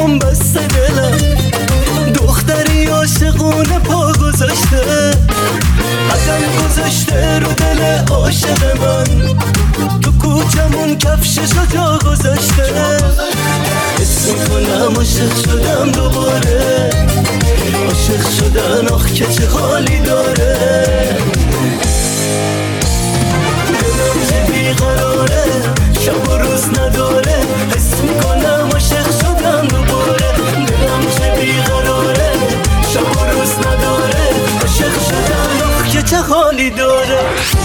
برام بسته دلم، دختری عاشقونه پا گذاشته، قدم گذاشته رو دل عاشق من، تو کوچمون کفششو جا گذاشته. حس میکنم عاشق شدم دوباره، عاشق شدن آخ که چه حالی داره. دلم چه بیقراره، شب و روز نداره، حس میکنم عاشق شدم دوباره. دلم چه بیقراره، شب و روز نداره، عاشق شدم آخ که چه حالی داره.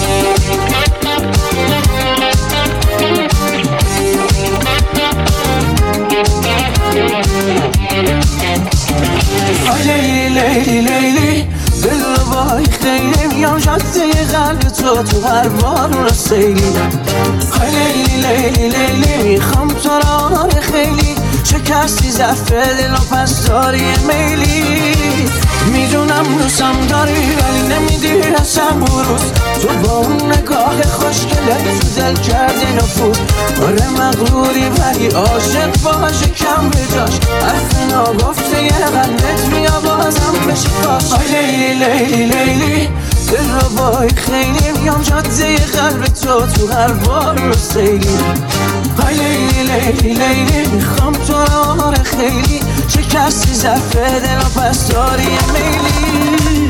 لیلی لیلی لیلی دل رو بای خیلی میام جاده قلب تو هر بار رو سیلی. لیلی لیلی لیلی میخوام تو را خیلی، شکستی زفه دل و پس داری میلی. میدونم دوستم داری ولی نمیدی اصلا بروز، تو با اون نگاه خوشگله تو دل کردی نفوذ. آره مغروری ولی عاشق باشه کم به جاش، حرف ناگفته یه قلبت میاد بازم بشه کاش. لیلی لیلی لیلی دل رو بای خیلی میام جاده قلب تو هر بار رو سیلی. لیلی لیلی لیلی میخوام تو را خیلی، شکستی زفه دل و پس داری میلی.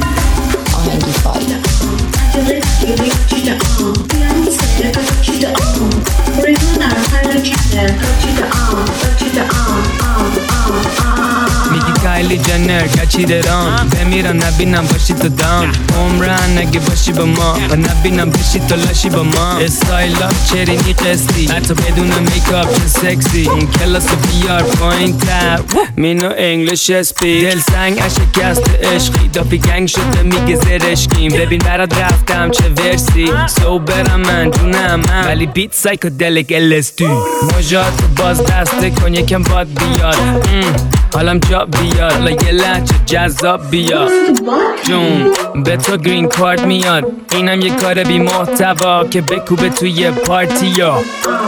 میگی کایلی جنر کچی درام، بمیرم نبینم باشی تو دام، عمرن نگه باشی با ما و نبینم بشی تو لاشی با ما. استایل اپ چرینی قسطی، حتی بدون میکاپ چه سکسی، اون کلاس بیار پایین تر مینو انگلیش اسپیک. دل سنگ شکست عشقی، دافی گنگ شده میگه زرشکیم. ببین برات رفتم چه ورسی، سوبرم من جونم من ولی بیت سایکودلیک LSD. مجات باز دسته کن یکم باد بیاد، حالم جا بیاد لا یه لحچه جذاب بیاد جون. به تو گرین کارت میاد، اینم یه کار بی محتوا که بکوبه توی پارتی یا.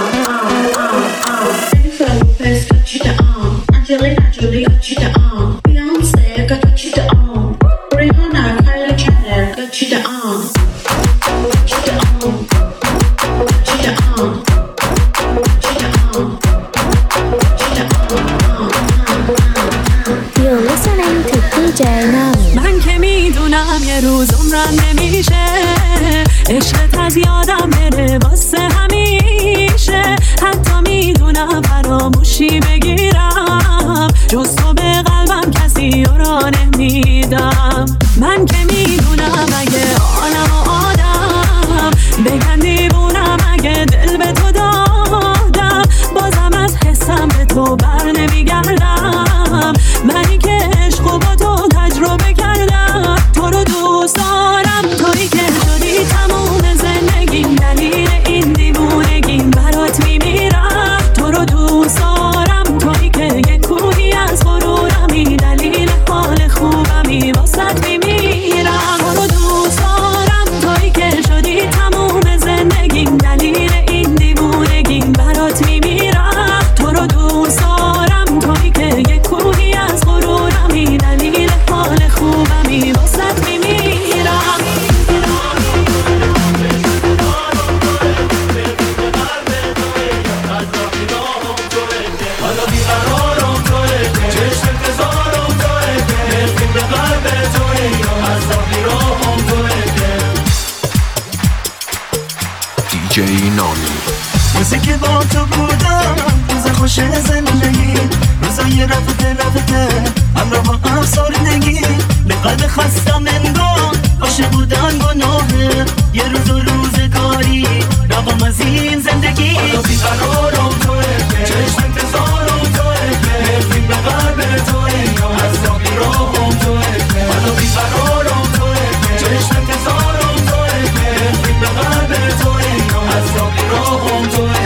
من که میدونم یه روز عمرم نمیشه، عشقت از یادم بره واسه همیشه. حتی میدونم فراموشی بگیرم، جز تو به قلبم کسی را نمیدم. من که میدونم اگه عالم و آدم بگن دیوونم، اگه دل به تو دادم بازم از حسم به تو بر نمیگردم. منی که عشق و با تو تجربه کردم، تو رو دوست دارم، تویی که شدی تموم زندگیم، دلیل این دیوونگیم برات میمیرم. تو رو دوست دارم، تویی که یک کوهی از غرورمی، دلیل حال خوبمی واسط میمیرم. تو رو دوست دارم، تویی که شدی تموم زندگیم، دلیل این دیوونگیم برات میمیرم. تو رو دوست دارم، تویی که یک کوهی از غرورمی، دلیل حال خوبمی واسط میمیرم. DJ نامی روزی که با تو بودم، روز خوش زندگی، روزای رفته همراه با افسردگی. به قلب خستم انگار عاشق بودن گناهه، یه روز و روزگاری رقم از این زندگی. حالا بیقرارم توه، چشم انتظارم توه، نفرین به قلب توه، از رابی راهم توه. حالا بیقرارم توه، چشم انتظارم توه، نفرین به قلب توه، از رابی راهم توه.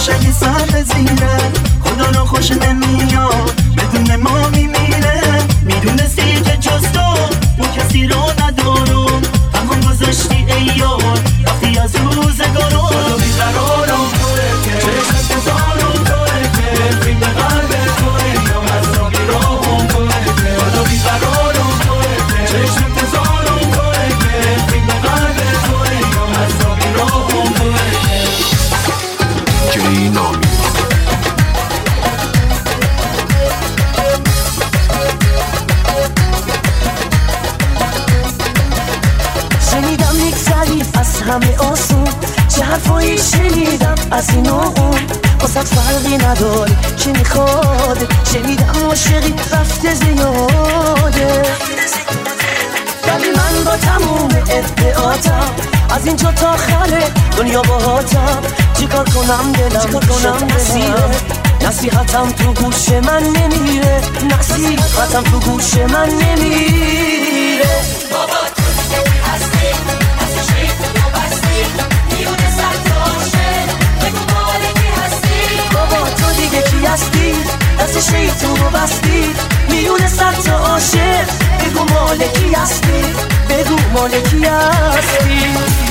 عاشقی سر زیره خدا رو خوش نمیاد بدون ما میمیره میدونستی که جز تو ما کسی رو ندارم تنها گذاشتی ای یار وقتی از روزگارم خدا بیقرارم توه که چشم انتظارم توه که فیلم قلب توه یا مزاقی راهم توه که خدا بیقرارم توه که چشم انتظارم توه که فیلم قلب توه یا مزاقی راهم توه جی نامی شنیدم میگذری از همه آسون چه حرفایی شنیدم از این و اون واسه فرقی نداره که میخواد شنیدم عاشقی رفته زیاده ولی من با تموم ادعاتم از اینجا تا آخر دنیا باهاتم چیکار کنم دلم نصیره نصیحتم تو گوش من نمیره نصیحتم تو گوش من نمیره بابا تو دیگه هستی از شیط تو بستی میونه سر تو عاشق بگو ماله کی هستی بابا تو دیگه کی هستی از شیط تو بستی میونه سر تو عاشق بگو ماله کی هستی بگو ماله کی هستی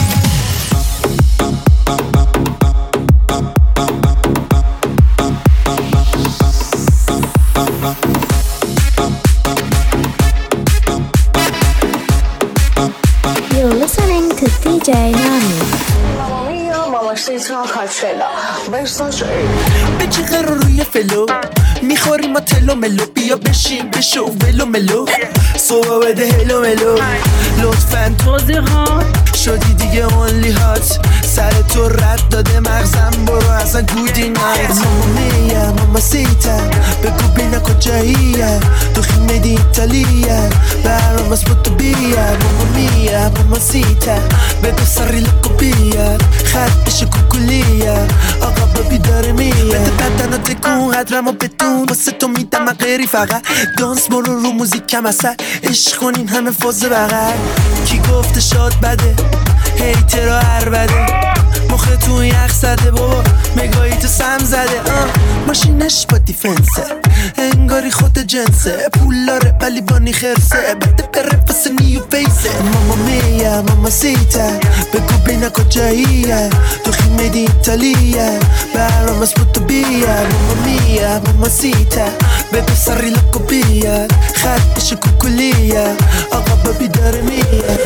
You're listening to DJ Nami. ماما شیطان کارچلا برسان شایی به چه قرار روی فلو میخوریم ما تلو ملو بیا بشین بشو ولو ملو صبح بده هلو ملو لطفاً توضیحات شدی دیگه اونلی هات سر تو رد داده مغزم برو اصلا گودی نایت ماما میا ماما سیتا بگو بینا کجاییه تو خیمه دی ایتالیه برام از بطو بیا ماما میا ماما سیتا بگو سری لکو بیا خط بشه کوکولیه آقا بابی داره میه بده بدن تکون قدرمو بدون واسه تو میدم غیری فقط دانس برو رو موزیکم اصلا عشق کنین همه فاز بغل کی گفته شاد بده هیتر و عربده مختون یخ زده بابا مگایی تو سم زده ماشینش با دیفنسه انگاری خود جنسه پول داره ولی بانی خرسه بده بره پس نیو فیسه ماما میا ماما سیتا بگو بینا کجاییه تو خیمه دی ایتالیه برام از بطو بیا ماما میا ماما سیتا بگو سری لکو بیا خط بشه کوکولیه آقا بابی داره میه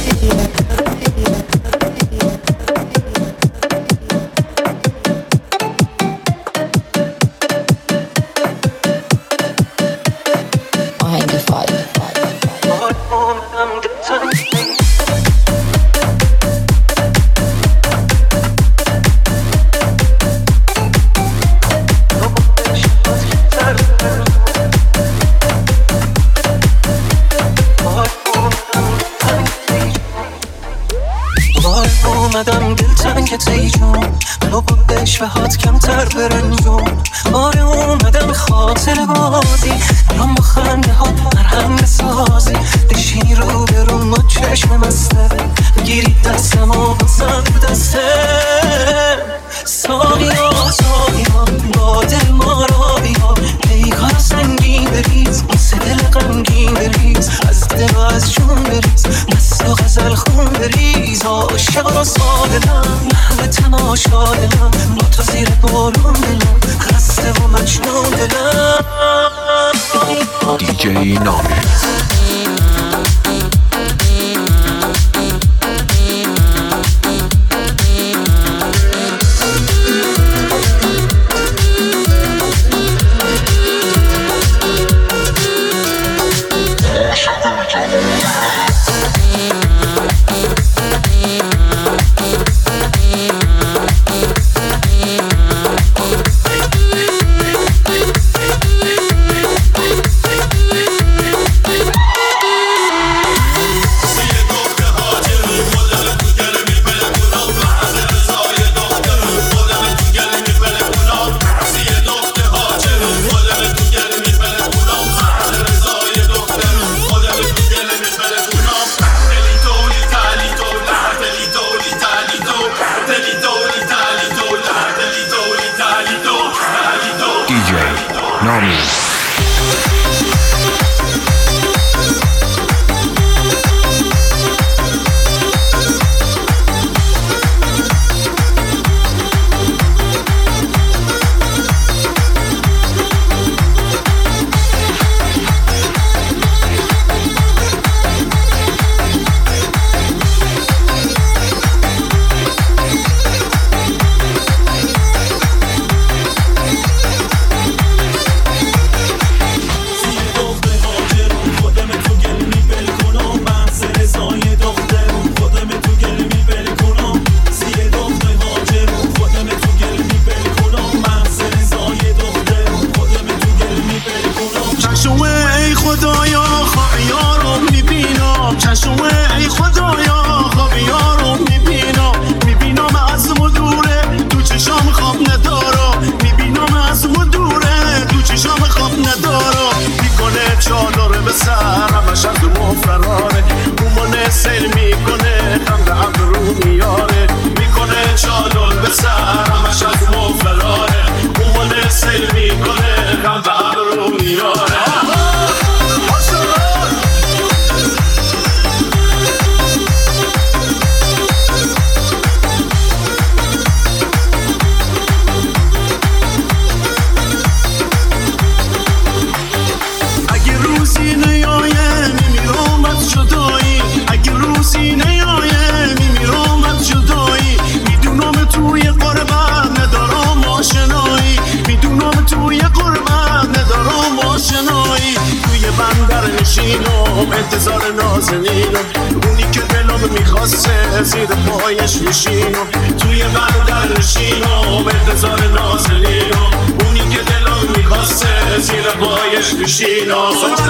اومدم دلتنگت ای جون منو با بشبهات کمتر برنجون آره اومدم خاطر بازی الان با خنده ها مرهم بسازی بشینی رو برون با چشم مسته گیری دستم و بازم دسته ساقیا با دل ما را بیا پیکار سنگین بریز واسه دل غمگین بریز از دل و از جون بریز مست و غزل خون بریز عاشق و سادلم محو تماشا دلم با تو زیر بارون دلم خسته و مجنون دلم دیجی نامی نامی. انتظار نازنینو اونی که دلم میخواسته زیر پایش میشینو توی بندر نشینو انتظار نازنینو اونی که دلم میخواسته زیر پایش میشینو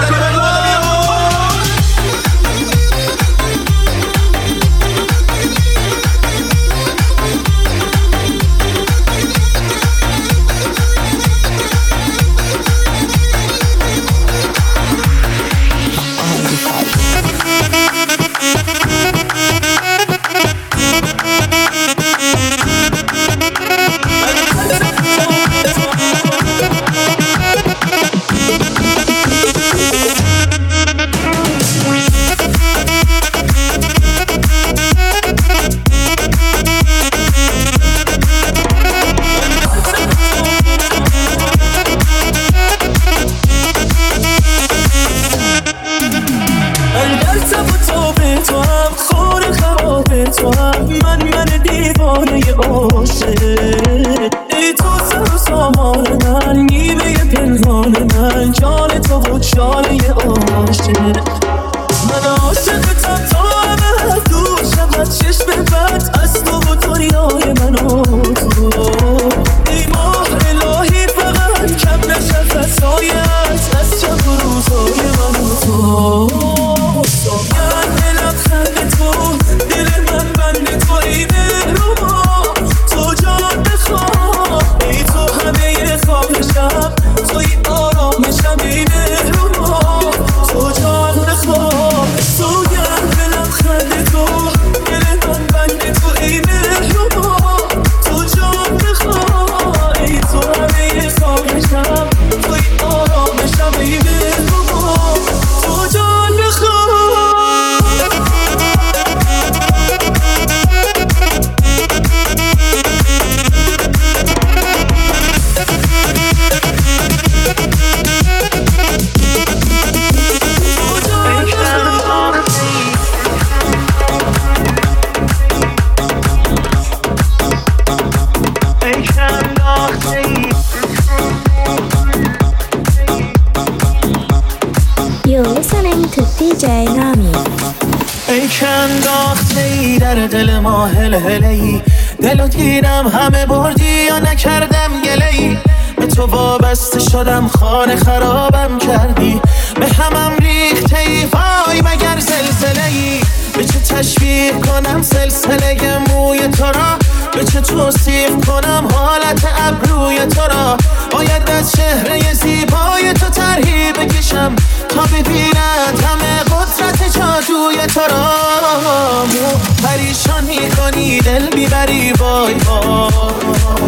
You're listening to DJ Nami. ای که انداخته ای در دل ما هلهله ای دلو دیدم همه بردی یا نکردم گله ای به تو وابسته شدم خانه خرابم کردی به همم ریخته ای وای مگر زلزله ای به چه تشبیه کنم سلسله موی تو را به چه توصیف کنم حالت ابروی تو را باید از چهره زیبای تو طرحی بکشم تا ببیند همه قدرت جادوی تو را پریشان میکنی دل میبری وای وای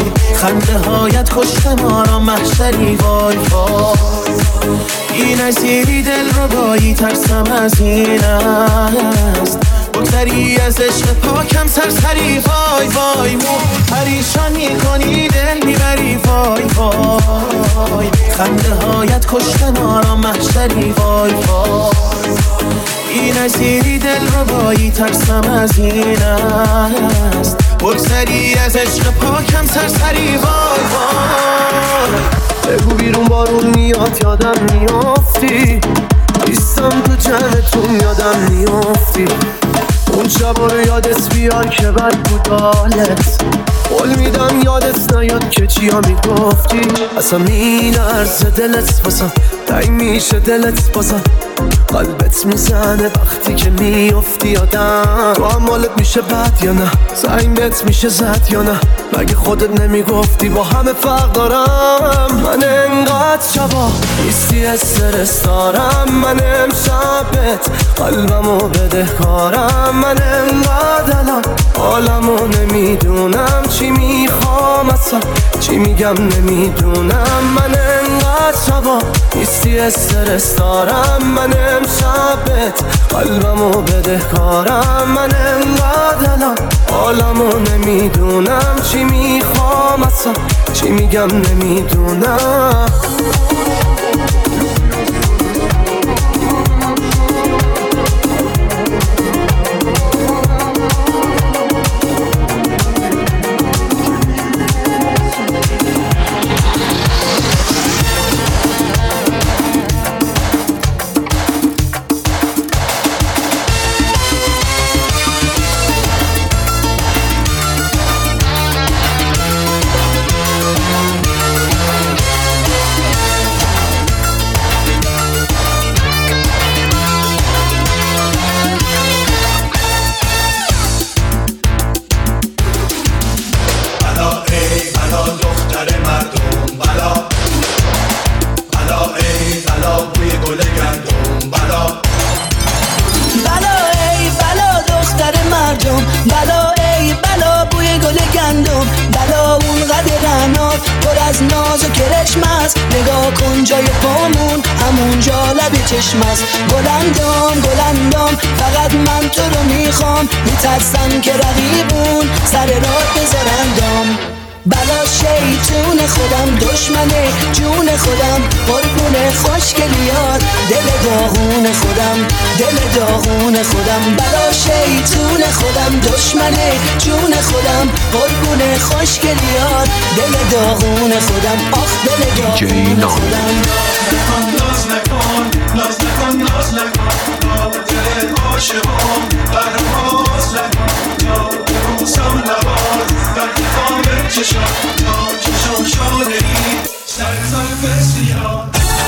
خنده هایت کشته ما را محشری وای وای این اسیری دل رو بایی ترسم از این است بگذری از عشق پاکم سرسری وای وای مو پریشان میکنی دل میبری وای وای خنده هایت کشته ما را محشری وای وای این اسیری دل رو بایی ترسم از این است بگذری از عشق پاکم سرسری وای وای بگو بیرون بارون میاد یادم میافتی نیستم تو جمعتون یادم میافتی اون شبا رو یادت بیار که بد بود حالت قول میدم یادت نیاد که چیا میگفتی اصلا مینرزه دلت بازم تایی میشه دلت بازم قلبت میزنه وقتی که میافتی یادم تو هم حالت میشه بد یا نه زنگت میشه زد یا نه مگه خودت نمیگفتی با همه فرق دارم من انقدر شبا نیستی استرس دارم من امشبت قلبمو بدهکارم من انقدر الان حالمو نمیدونم چی میخوام اصلا چی میگم نمیدونم من انقدر شبا نیستی استرس دارم من امشبت قلبمو بدهکارم من انقدر الان حالمو نمیدونم چی میخوام اصلا چی میگم نمیدونم گلندام فقط من تو رو میخوام میترسم که رقیبون سر راه بذارندام بلا شیطون خودم دشمنه جون خودم قربون خوشگلیات دل داغون خودم بلا شیطون خودم دشمنه جون خودم قربون خوشگلیات دل داغون خودم آخ دل داغون خودم ناز نکن دل عاشقم برناز نکن یا بروسم نباز وقتی خامه چشم شاده ای سر زلف سیاه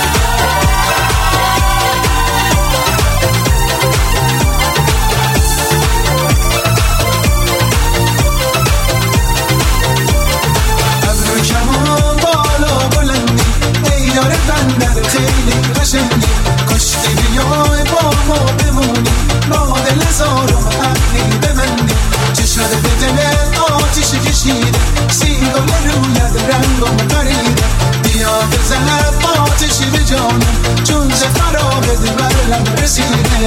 ابرو کمان بالا بلندی ای یار بندر خیلی قشنگی کشته بیای با ما بمونی با دل زارم عقلی ببندی چشمت به دل آتیش کشیده سیگال رویت رنگم پریده بیا بزن آتیشی به جانم چون زفرابت بر لب رسیده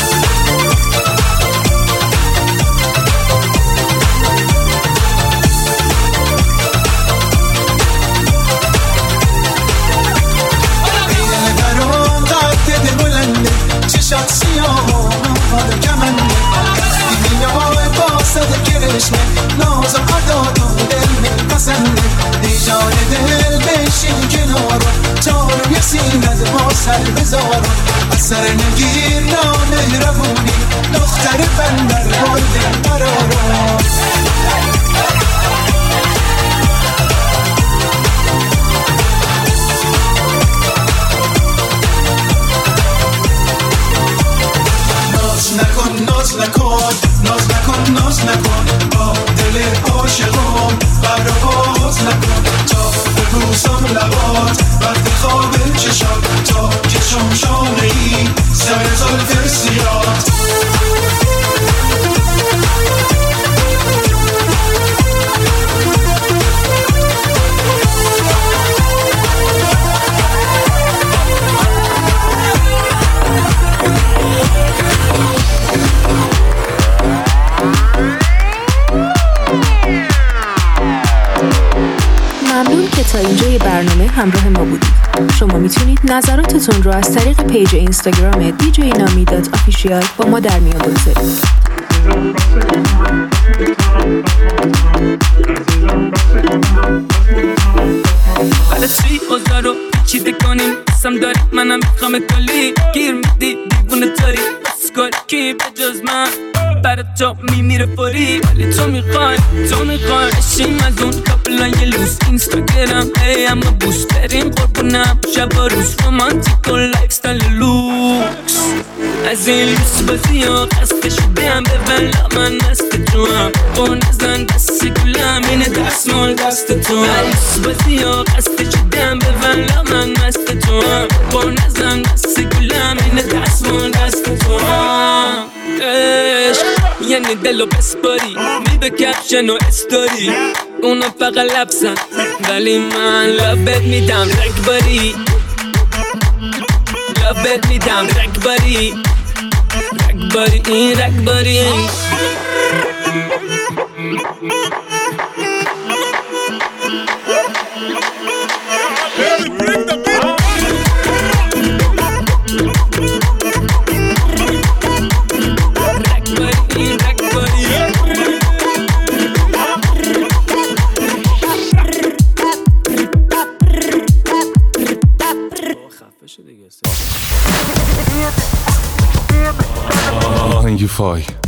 چشات سیاه و آفاد کمنده وقتی میای با صد کرشمه نازم عداد و دل میپسنده ای جان دل بشین کنارم تا روی سینت با سر بذارم از سر نگیر نانه روونی دختر بندر برده قرارم ناز نکن با دل عاشقم برآواز نکن تا ببوسم لبات وقتی خواب چشم تا کشم شانه ای سر زلف سیاه ممنون که تا اینجای برنامه همراه ما بودید. شما میتونید نظراتتون رو از طریق پیج اینستاگرام djnami.official با ما در میون بگذارید. بله چی اوزا رو چیده کنیم قسم داری منم میخوام کلی گیر میدی دیوونه تاری بسکاری کی به جز من برای تو میمیره فوری ولی تو میخوای اشیم از اون کپلای لوس اینستاگرام ای اما بوس بریم قربونم شب و روز رومانتیک و لایف ستایل لوکس از این لوس بازی ها خسته شدم به ولا من مست تو هم با نزن دست گلم اینه دستمال دست تو هم لوس بازی ها خسته شدم به ولا من مست تو هم با نزن دست گلم اینه دستمال دست تو هم یعنی دلو بسپاری میده کپشن و استوری اونا فقط لبسن ولی من لبت میدم رگباری لبت میدم رگباری این رگباری آهنگ فای